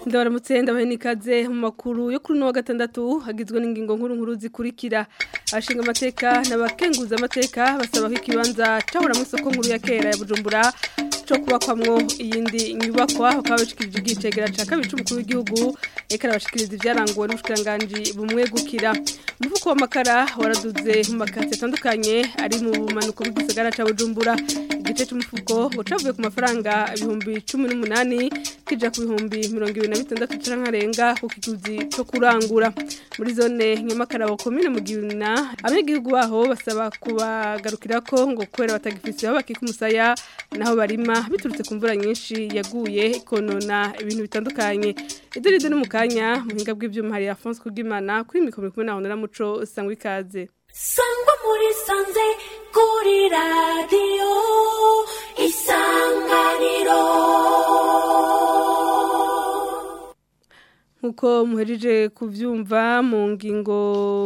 Ndabaramutse ndabahe nikaze mu makuru yo kuri no wa gatandatu hagizwe n'ingingo nkuru zikurikira abashinga amateka n'abakenguza amateka basaba ko ikibanza cahora mu isoko nkuru ya kera ya Bujumbura cyo kubakwamwo iyindi nyubakwa bakaba bashikirije igicegera ca kabiri c'umukuru w'igihugu eka abashikiriza ivyaranguwe n'ubushikiranganje bumwegukira umufuko w'amakara waraduze mu makatsi atandukanye ari mu bumanuko bw'igisagara ca Bujumbura igice c'umufuko ucavuye ku mafaranga 18 kija ku 26 cankarenga ku kiguzi cyo kurangura muri zone nyamakara wa commune Mugina abegihugu baho basaba kubagarukirako ngo kwera batagifise aho bakikumusaya naho barima biturutse ku mvura nyinshi yaguye ikonona ibintu bitandukanye idurido n'umukanya muhinga bw'ivyuma hari Alphonse Kugimana kuri mikoro kumwe na Muco sangwa ikaze sangwa muri sanze kuri radio Isanganiro Nkuko muhejeje kuvyumva mu ngingo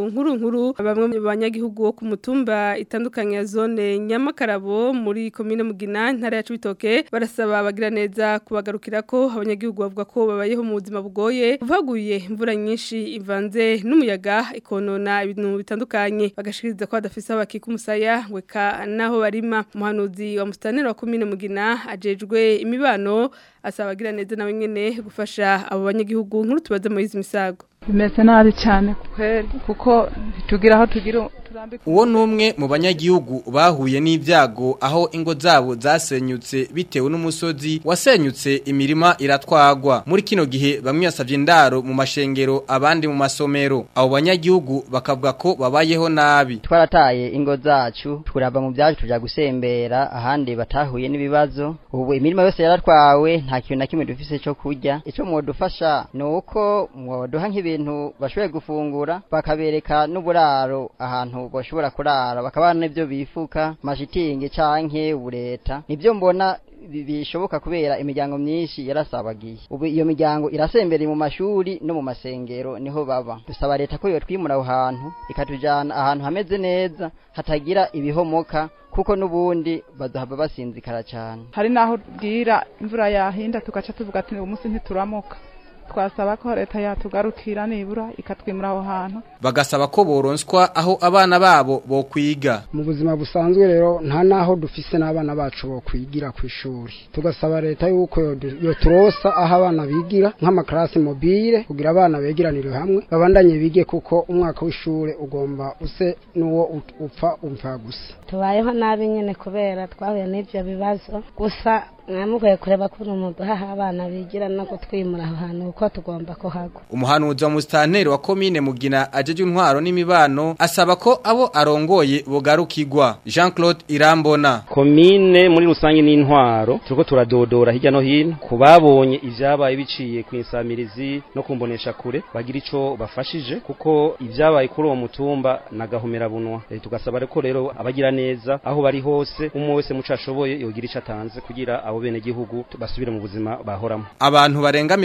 nkuru bamwe mu banyagihugu wo ku mutumba itandukanye ya zone Nyamakarabo muri commune Mugina ntara ya Cibitoke barasaba abagira neza kubagarukirako abanyagihugu bavuga ko babayeho mu buzima bugoye buvaguye imvura nyinshi ivanze n'umuyaga ikonona ibintu bitandukanye bagashikiriza ko badafise abakikumusaya weka naho barima umuhanuzi wa mustaneri wa commune Mugina ajejwe imibano asaba abagira neza nawe nyene gufasha abo banyagihugu nkuru tubaze mu izi misago bimeze nabi cyane kuko tugira aho tugira uwo numwe mu banyagihugu bahuye n'ibyago aho ingo zabo zasenyutse bitewe n'umusozi wasenyutse imirima iratwagwa muri kino gihe bamwe yasavye indaro mu mashengero abandi mu masomero abo banyagihugu bakavuga ko babayeho nabi twarataye ingo zacu turava mu byacu tuja gusembera ahandi batahuye n'ibibazo ubu imirima yose yaratwawe nta kintu na kimwe dufise cyo kurya ico mwodufasha nuko mwoduha nk'ibintu bashoboye gufungura bakabereka n'uburaro ahantu bashobora kurara bakabana n'ibyo bifuka mashitingi canke ubureta nibyo mbona bishoboka kubera imiryango myinshi yarasabagiye ubu iyo miryango irasembera mu mashuri no mu masengero niho baba dusaba leta ko yo twimura aho hantu ikatujana ahantu hameze neza hatagira ibihomoka kuko nubundi bazohava basinzikara cyane hari naho bwira imvura yahinda tugaca tuvuga ati umunsi ntituramuka twasaba ko leta yatugarukira nibura ikatwimura aho hantu bagasaba ko boronswa aho abana babo bo kwiga mu buzima busanzwe rero nta naho dufise n'abana bacu bo kwigira ku ishuri tugasaba leta yuko yo turosa aho abana bigira nk'amakarasi mobile kugira abana begeranire hamwe babandanye bige kuko umwaka w'ishure ugomba use nuwo upfa gusa tubayeho nabi nyene kubera twahuye n'ivyo bibazo gusa mwamugoye kureba ko umuntu haha abana bigira no gutwimura aho hantu uko tugomba ko hagwa umuhanuzi wa mustaneri wa commune Mugina ajeje intwaro n'imibano asaba ko abo arongoye bogarukirwa Jean-Claude Irambona commune muri rusange n'intwaro turiko turadodora hirya no hino kubabonye ivyabaye biciye ku insamirizi no kumbonesha kure bagira ico bafashije kuko ivyabaye kuri uwo mutumba nagahomera bunwa tugasaba rero abagira neza aho bari hose umwe wese mucashoboye yogira ico atanze kugira abo bene gihugu basubire mu buzima bahoramo abantu barenga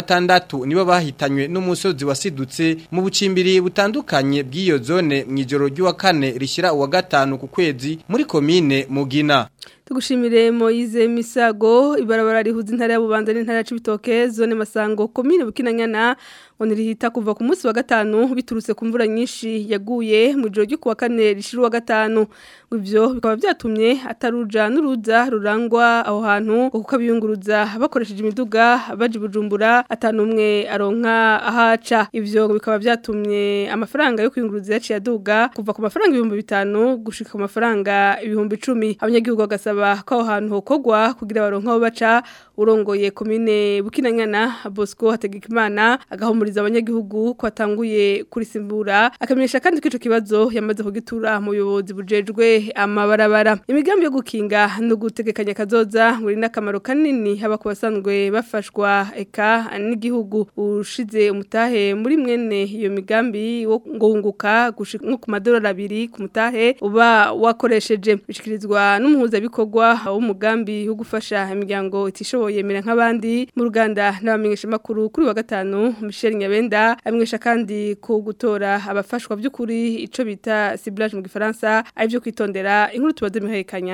26 nibo bahitanywe n'umusozi wasidutse mu bucimbiri butandukanye bw'iyo zone mwijoro ry'uwa kane rishira uwa gatanu ku kwezi muri commune Mugina tugushimire Moize Misago ibarabara rihuza intara ya Bubanza n'intara ya Cibitoke zone Masango commune Bukinanyana onirihita kuva ku munsi wa gatanu biturutse ku mvura nyinshi yaguye mu joro ryo kuwa kane rishira uwa gatanu ivyo bikaba byatumye ataruja n'uruza rurangwa aho hantu kuko abiyunguruza bakoresheje imiduga baje Bujumbura atanumwe aronka ahaca ivyo bikaba byatumye amafaranga yo kwiyunguruza yaciye aduga kuva ku mafaranga 5,000 gushika ku mafaranga 10,000 abanyagihugu bagasaba ko aho hantu hokogwa kugira baronka aho baca urongoye commune Bukinanyana Bosco Hategekimana agahumuriza abanyagihugu ko atanguye kurisimbura akamenyesha kandi ko ico kibazo yamaze kugitura mu buyobozi bujejwe amabarabara imigambi yo gukinga no gutegekanya kazoza muri nakamaro kanini haba ku basanzwe bafashwa eka n'igihugu ushize umutahe muri mwene iyo migambi wo ngunguka gushika ku $2 ku mutahe uba wakoresheje bishikirizwa n'umuhuza bikorwa w'umugambi wo gufasha imiryango itishoboye mera nk'abandi mu Ruganda n'abamenyesha makuru kuri wa gatanu Michel Nyabenda amwesha kandi ko gutora abafashwa by'ukuri ico bita ciblage mu gifaransa arivyo kwitondera inkuru tubaze Mihaye Kanyange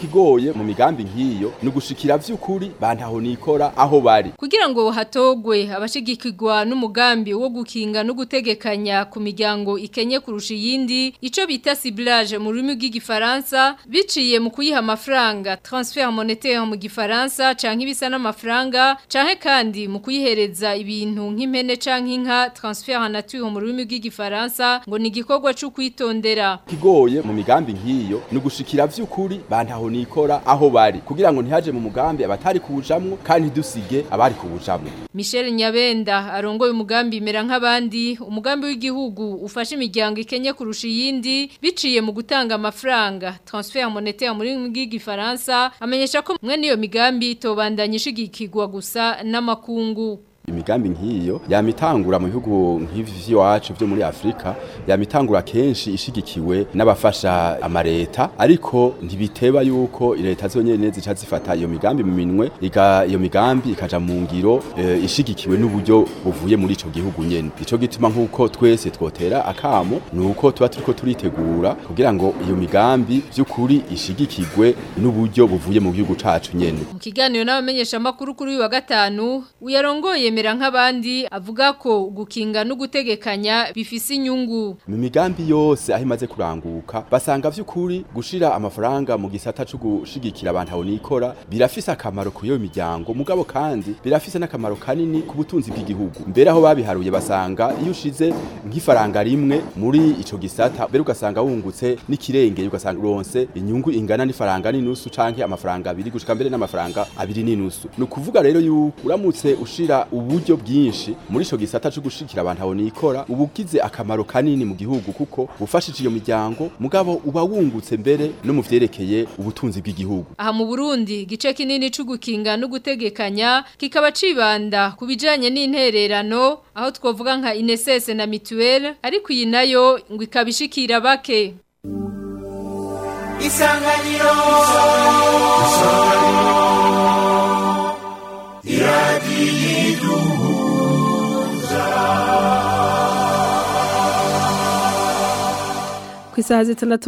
kigoye mu migambi nk'iyo ni ugushikira vy'ukuri bantaho nikora aho bari kugira ngo hatogwe abashigikirwa n'umugambi wo gukinga no gutegekanya ku miryango ikenye kurusha iyindi ico bita ciblage mu rurimi rw'igifaransa biciye mu kuyiha amafaranga transfert monétaire mu gifaransa canke ibisa n'amafaranga canke kandi mu kuyihereza ibintu nk'impene canke inka transfert en nature mu rurimi rw'igifaransa ngo ni igikorwa cyo kwitondera kigoye mu migambi nk'iyo ni ugushikira vy'ukuri bantaho nikora aho bari kugira ngo ntihaje mu mugambi abatari kuwujamwo kandi dusige abari kuwujamwo. Michel Nyabenda arongoye umugambi mera nk'abandi umugambi w'igihugu ufasha imiryango ikenye kurusha iyindi biciye mu gutanga amafaranga transfert monétaire muri bw'igifaransa amenyesha ko mwe niyo migambi tobandanye ishigikirwa gusa n'amakungu. Imigambi nk'iyo yamitangura mu bihugu nk'ivyo wacu byo muri Afrika yamitangura kenshi ishigikiwe n'abafasha amareta ariko ntibiteba yuko leta zonyene zica zifata iyo migambi mu minwe iyo migambi ikaja mu ngiro ishigikiwe n'uburyo buvuye muri ico gihugu nyene ico gituma nkuko twese twotera akamo nuko tuba turiko turitegura kugira ngo iyo migambi by'ukuri ishigikirwe n'uburyo buvuye mu gihugu cacu nyene. Mu kiganiro n'abamenyesha makuru kuri wa gatanu uyarongoye mera nk'abandi avuga ko gukinga no gutegekanya bifise inyungu mu migambi yose aho imaze kuranguka basanga vy'ukuri gushira amafaranga mu gisata cyo gushigikira abantu aho nikora birafise akamaro ku yo miryango mugabo kandi birafise n'akamaro kanini ku butunzi bw'igihugu mbere aho babiharuye basanga iyo ushize nk'ifaranga rimwe muri ico gisata mbere ugasanga wungutse n'ikirenge ugasanga uronse inyungu ingana n'ifaranga n'inusu canke amafaranga abiri gushika mbere n'amafaranga abiri n'inusu no kuvuga rero yuko uramutse ushira uburyo bwinshi muri ico gisata cyo gushikira abantu aho nikora ubugize akamaro kanini mu gihugu kuko bufashije iyo miryango mugabo uba wungutse mbere no mu vyerekeye ubutunzi bw'igihugu. Aha mu Burundi gice kinini cyo gukinga no gutegekanya kikaba cibanda kubijanye n'intererano aho twovuga nka INSS na mutuelle ariko iyi nayo ngo ikabishikira bake. Isanganiro Isaha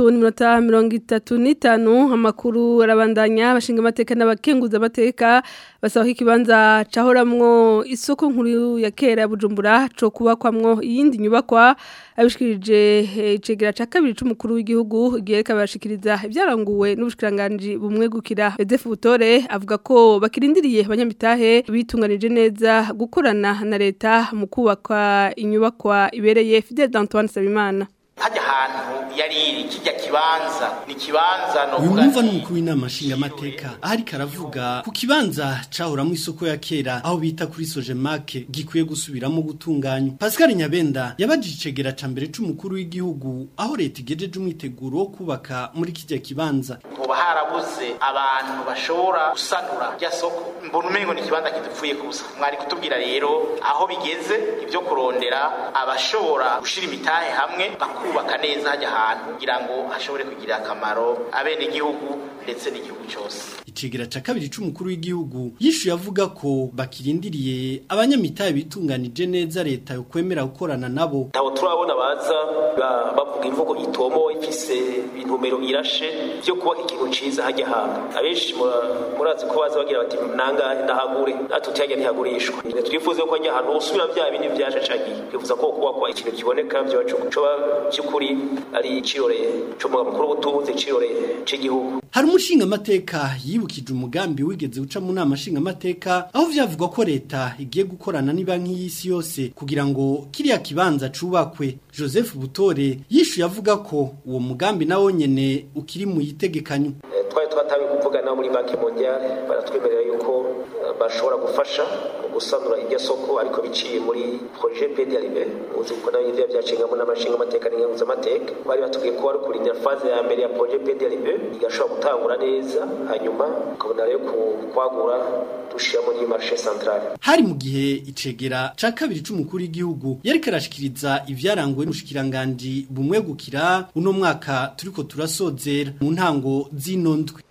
6:35 amakuru arabandanya abashinga amateka n'abakenguza amateka basaba ikibanza cahoramwo isoko nkuru ya kera ya Bujumbura co kubakwamwo iyindi nyubakwa abishikirije icegera ca kabiri c'umukuru w'igihugu igihe kabashikiriza ibyaranguwe n'ubushikiranganje bumwe gukira Joseph Butore avuga ko bakirindiriye abanyamitahe bitunganije neza gukorana na leta mu kubaka inyubakwa ibereye Fidel Antoine Sabimana. Hajya hantu yari kijya kibanza ni kibanza no kumva n'umukuru w'inama nshinga amateka ahari karavuga ku kibanza cahora mu isoko ya kera aho bita kuri Sojemake gikwiye gusubiramo gutunganywa. Pascal Nyabenda yabajije icegera ca mbere c'umukuru w'igihugu aho leta igejeje umwiteguro wo kubaka muri kijya kibanza. Uba harabuze abantu bashobora gusanura rya soko mbona umengo ni kibanza kidupfuye kubusa. Mwari kutubwira rero aho bigeze ibyo kurondera abashobora gushira imitahe hamwe kubaka neza hajya ahantu kugira ngo hashobore kugira akamaro abene igihugu ndetse n'igihugu cyose. Icegera ca kabiri c'umukuru w'igihugu yishuye avuga ko bakirindiriye abanyamitahe bitunganije neza leta yo kwemera gukorana nabo. Abo turabona baza bavuga imvugo itomo ifise intumero irashe byo kuba ikintu ciza hajya hantu. Abenshi murazi ko baza bagira bati nanga ndahagure atutyaje ntihagurishwa. Twifuze ko hajya ahantu usubira bya bindi byasha cagiye. Twifuza ko kuba ikintu kiboneka byo cyukuri ari cirore cyo mu mukuru butunze cirore c'igihugu. Hari umushinga amateka yibukije umugambi wigeze uca mu nama nshinga amateka aho vyavugwa ko leta igiye gukorana n'ibanki y'isi yose kugira ngo kiriya kibanza cubakwe. Joseph Butore yishuye avuga ko uwo mugambi nawo nyene ukiri mu yitegekanyo. Twatabi kuvugana muri banki mondiale baratwemerera yuko bashobora gufasha gusanura iryo soko ariko biciye muri projet PDLB uzi ko nayo ivyo byacengamo n'amashinga amateka n'ingenguza amateka bari batubwiye ko ari kurindira phase ya mbere ya projet PDLB igashobora gutangura neza hanyuma ukabona rero kwagura dushira muri marché central. Hari mu gihe icegera ca kabiri c'umukuru w'igihugu yari karashikiriza ivyaranguwe n'ubushikiranganje bumwe gukira uno mwaka turiko turasozera mu ntango z'inondwe.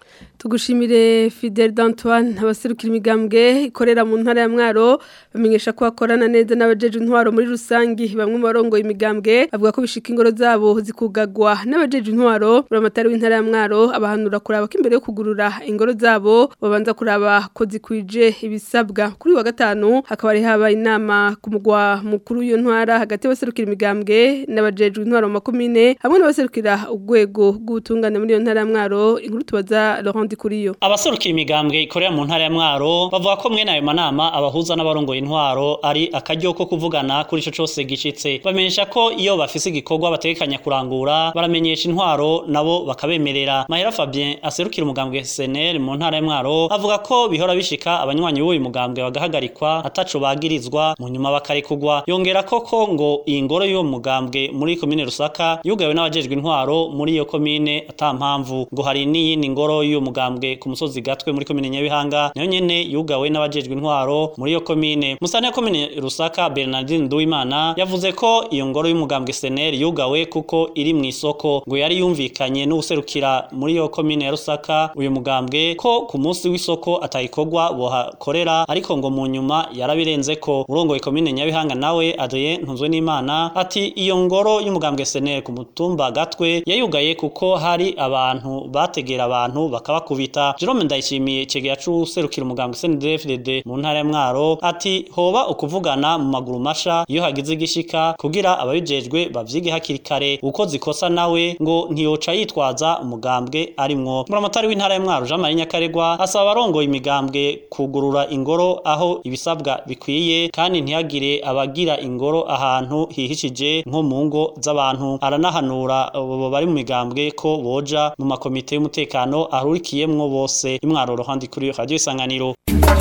Tugushimire Fidel d'Antoine abaserukira imigambwe ikorera mu ntara ya Mwaro bamenyesha ko bakorana neza n'abajeje intwaro muri rusangi bamwe mu barongo imigambwe avuga ko bishika ingoro zabo zikugagwa n'abajeje intwaro buramatari w'intara ya Mwaro abahanura kuraba ko imbere yo kugurura ingoro zabo babanza kuraba ko zikwije ibisabwa kuri wa gatanu hakaba ari habaye inama ku mugwa mukuru w'iyo ntwara hagati y'abaserukira imigambwe n'abajeje intwaro mu makomine hamwe n'abaserukira urwego rw'ubutungane muri iyo ntara ya Mwaro inkuru tubaza Laurent Kuriyo. Abaserukira imigambwe ikorera mu ntara ya Mwaro bavuga ko mwe nayo manama abahuza n'abarongo intwaro ari akaryo ko kuvugana kuri ico cose gishitse. Bamenyesha ko iyo bafise igikorwa batekanya kurangura baramenyesha intwaro nabo bakabemerera. Mahera Fabien aserukira umugambwe SNL mu ntara ya Mwaro avuga ko bihora bishika abanywanyi w'uyu mugambwe bagahagarikwa ataco bagirizwa mu nyuma bakarekugwa. Yongera ko ngo iyi ngoro y'uwo mugambwe muri komine Rusaka yugawe n'abajejwe intwaro muri iyo komine atampamvu ngo hari n'iyindi ngoro y'uwo mugambwe ku musozi Gatwe muri komine Nyabihanga nayo nyene yugawe n'abajejwe intwaro muri iyo komine. Musana ya komine Rusaka Bernardine Nduwimana yavuze ko iyo ngoro y'umugambwe SNL yugawe kuko iri mu isoko ngo yari yumvikanye n'userukira muri iyo komine ya Rusaka uyu mugambwe ko ku munsi w'isoko atayikorwa bohakorera ariko ngo mu nyuma yarabirenze ko urongoye komine Nyabihanga nawe Adrien Ntunzwe n'Imana ati iyo ngoro y'umugambwe SNL ku mutumba Gatwe yayugaye kuko hari abantu bategera abantu bakabakubita. Jerome Ndayishimiye cegera c'userukira umugambwe CNDD-FDD mu ntara ya Mwaro ati hoba ukuvugana mu maguru masha iyo hagize igishika kugira ababijejwe bavyige hakiri kare uko zikosa nawe ngo ntiyoca yitwaza umugambwe arimwo. Muramatari w'intara ya Mwaro Jean Marie Nyakaregwa asaba abarongoye imigambwe kugurura ingoro aho ibisabwa bikwiye kandi ntihagire abagira ingoro ahantu hihishije nko mu ngo z'abantu. Aranahanura abo bari mu migambwe ko boja mu makomite y'umutekano ahurikiyemwo bose. Imwaro Rohandi kuri Radio Isanganiro.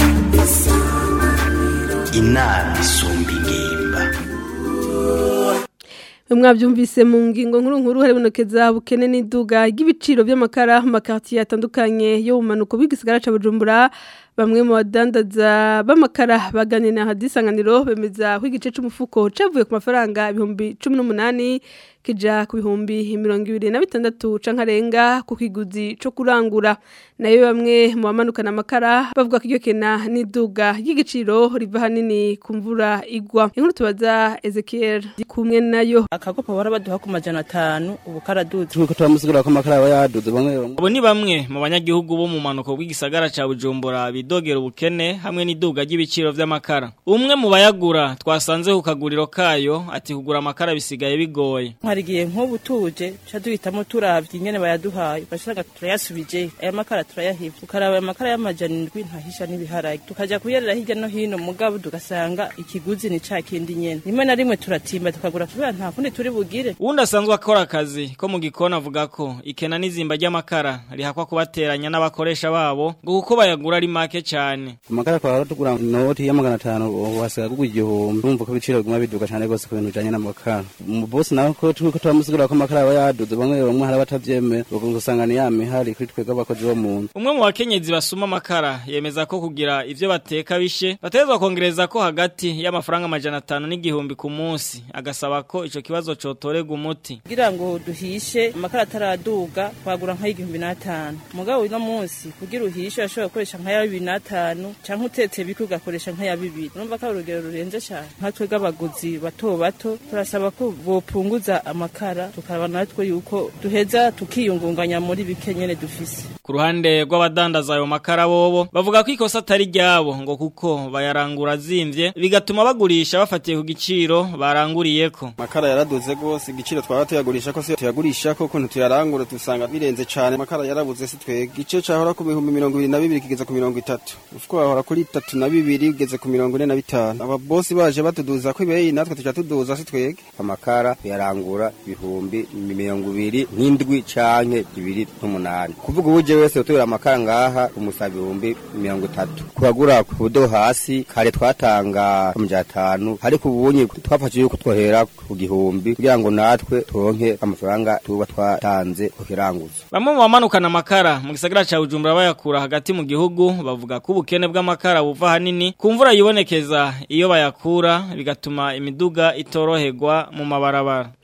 Inama isumba ingimba. Mwabyumvise mu ngingo nkuru haribonekeza bukene n'iduga y'ibiciro by'amakara mu makartier atandukanye yo mu manuko bw'igisagara ca Bujumbura. Bamwe mu badandaza b'amakara bagane na hadisanganiro bemeza ko igice c'umufuko cavuye ku mafaranga 18 kija ku 26 cankarenga ku kiguzi co kurangura. Nayo bamwe mu bamanukana amakara bavuga ko iryo kena n'iduga y'igiciro riva hanini ku mvura igwa. Inkuru tubaza Ezekiel kumwe nayo. Akagopa barabaduha ku 500 ubu karaduze. Tuko turamusigura ko amakara yaduze bamwe. Abo ni bamwe mu banyagihugu bo mu manuko bw'igisagara ca Bujumbura bidogera ubukene hamwe n'iduga ry'ibiciro vy'amakara. Umwe mu bayagura twasanze ku kaguriro kayo ati kugura amakara bisigaye bigoye. Harigiye nk'ubu tuje caduhitamo turavye ingene bayaduhaye bashaka turayasubije aya makara turayahivye ukaraba aya makara y'amajana 7 ntahisha n'ibiharage tukaja kuyerera hirya no hino mugabo tugasanga ikiguzi ni ca kindi nyene rimwe na rimwe turatimba tukagura kubera nta kundi turi bugire. Undi asanzwe akora akazi ko mu gikona avuga ko ikena n'izimba ry'amakara rihakwa kubateranya n'abakoresha babo ngo kuko bayagura ari make cyane. Amakara kwa tugura noti ya 500 wasiga kugura 1000 urumva ko biciro biguma biduga cyane gose ku bintu bijanye n'amakara. Mu boss nawe ko turamusigura ko amakara yaduze bamwe hari abatavyeme bagusanga ni yame hari kuri twega abakozi bo mu. Umwe mu bakenyezi basuma amakara yemeza ko kugira ivyo bateka bishe batezwa kongereza ko hagati y'amafaranga 500 n'igihumbi ku munsi agasaba ko ico kibazo cotorega umuti kugira ngo duhishe amakara taraduga twagura nka 1500 mugabo uno munsi kugira uhishe ashobora gukoresha nka 2500 canke utetse biko ugakoresha nka 200 urumva ko urugero rurenze cyane nka twega abaguzi bato turasaba ko bopunguza amakara tukaraba natwe yuko duheza tukiyungunganya muri bikenyene dufise. Ku ruhande rw'abadandaza ayo makara bobo bavuga ko ikosa atari ryabo ngo kuko bayarangura zimvye bigatuma bagurisha bafatiye ku giciro baranguriyeko. Makara yaraduze gose igiciro twaba tuyagurisha ko se tuyagurisha ko kuntu tuyarangura tusanga birenze cyane makara yarabuze se twege gice cahora ku 22 kigeze ku 30 ufuko bahora kuri 32 kigeze ku 45 ababosi baje batuduza ko ibeyi natwe tuja tuduza se twege amakara yarangura 2027 canke 28 kuvuga ubuje wese utura amakara ngaha umusabi 30 kuragura ku do hasi kare twatanga 500 ariko ubunye twafashe yuko twohera ku gihumbi kugira ngo natwe turonke amafaranga tuba twatanze ku kiranguzo. Bamwe mu bamanukana amakara mu gisagara ca Bujumbura bayakura hagati mu gihugu bavuga ko ubukene bw'amakara buva hanini ku mvura yibonekeza iyo bayakura bigatuma imiduga itoroherwa mu mabarabara.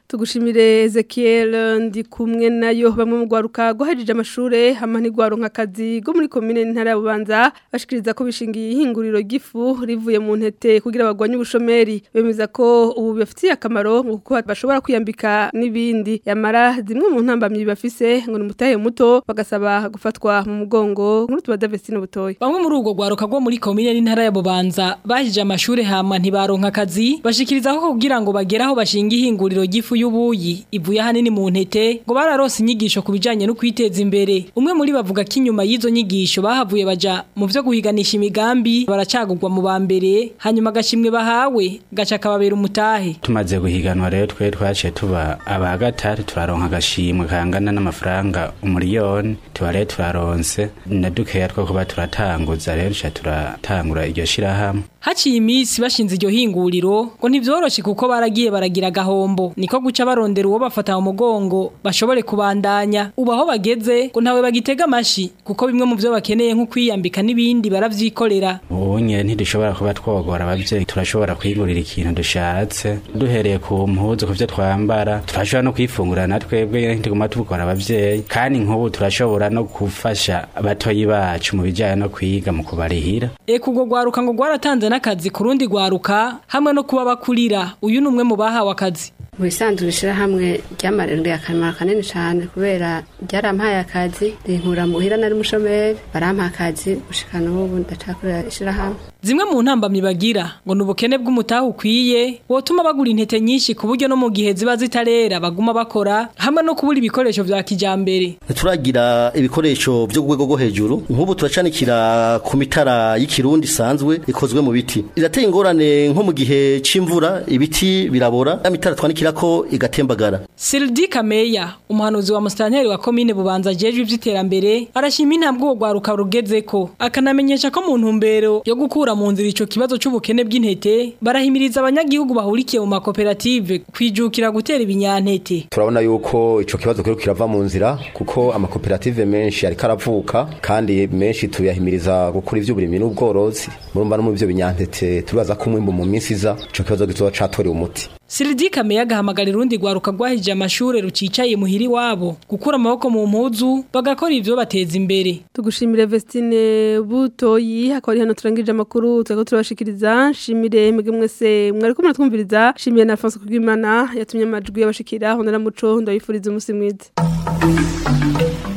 tugushimire Ezekiel ndi kumwe nayo bamwe mu gwaruka gohejeje amashure hamwe n'igwaronka akazi go muri commune ntara ya Bubanza bashikiriza ko bishingiye ihinguriro gifu rivuye mu ntete kugira bagwanye ubushomeri bemeza ko ubu bafitiye akamaro kuko bashobora kwiyambika n'ibindi yamara zimwe mu ntambamyi bafise ngo numutahe muto bagasaba gufatwa mu mugongo nkuru tubaza Vestine Butoyi bamwe muri ugo gwaruka go muri commune n'intara ya Bubanza bahije amashure hamwe ntibaronka akazi bashikiriza ko kugira ngo bageraho bashinga ihinguriro gifu y'ubuyi ivuye hanini mu ntete ngo bararose inyigisho kubijanye no kwiteza imbere umwe muri bavuga ko inyuma y'izo nyigisho bahavuye baja mu byo guhiganisha imigambi baracagurwa mu bambere hanyuma gashimwe bahawe gaca kababera umutahe tumaze guhiganwa rero twe twaciye tuba aba gatatu turaronka agashimwe kangana n'amafaranga umuriyoni tubare turaronse nadukeya two kuba turatanguza rero turatangura iryo shirahamwe haciye iminsi bashinze iryo hinguriro ngo ntivyoroshe kuko baragiye baragira gahombo niko guca barondera uwo bafata mu mugongo bashobore kubandanya ubaho bageze ngo ntawe bagitega amashi kuko bimwe mu byo bakeneye nko kwiyambika n'ibindi baravyikorera ubunye ntidushobora kuba twogora abavyeyi turashobora kwigurira ikintu dushatse duhereye ku mpuzu ku byo twambara turashobora no kwifungura natwebwe ntiguma tubukora abavyeyi kandi nk'ubu turashobora no gufasha abatoyi bacu mu bijyanye no kwiga mu kubarihira kugo gwaruka ngo gwaratanze n'akazi kurundi gwaruka hamwe no kuba bakurira uyu numwe mu bahawe akazi mu bisanzwe bishira hamwe ryamarindwi akamaro kanini cyane kubera ryarampaye akazi rinkura muhira nari mushomeri barampa akazi gushikana ubu ndacakorera ishira hamwe zimwe mu ntambamyi bagira ngo nubukene bw'umutaho ukwiye wotuma bagura intete nyinshi ku buryo no mu gihe ziba zitarera baguma bakora hamwe no kubura ibikoresho vya kijambere turagira ibikoresho byo gwego go hejuru nk'ubu turacanikira ku mitara y'ikirundi sanzwe ikozwe mu biti irateye ingorane nko mu gihe c'imvura ibiti birabora amitara twanikira ko igatembagara Sildi Kameya umuhanuzi wa mustanteri wa commune Bubanza jeje ivy'iterambere arashima intambwe gwaruka rugezeko akanamenyesha ko mu ntumbero yo gukura mu nzira ico kibazo c'ubukene bw'intete barahimiriza abanyagihugu bahurikiye mu makoperative kwijukira gutera ibinyantete turabona yuko ico kibazo kiri kirava mu nzira kuko amakoperative menshi ari karavuka kandi menshi tuyahimiriza gukura ivy'uburimi n'ubworozi murumva no mu byo binyantete turaza kumwimba mu minsi iza ico kibazo gizoba catorewe umuti Sildi Kameya gahamagara irundi gwaruka gwahije amashure rucicaye muhiri wabo gukura amaboko mu mpuzu bagakora ivyo bateza imbere tugushimire Vestine Butoyi akori hano turangije amakuru twako turabashikiriza shimire mwege mwese mwari ko muratwumviriza shimire na François Kugimana yatumye amajwi yabashikira honera muco ndayifuriza umusi mwiza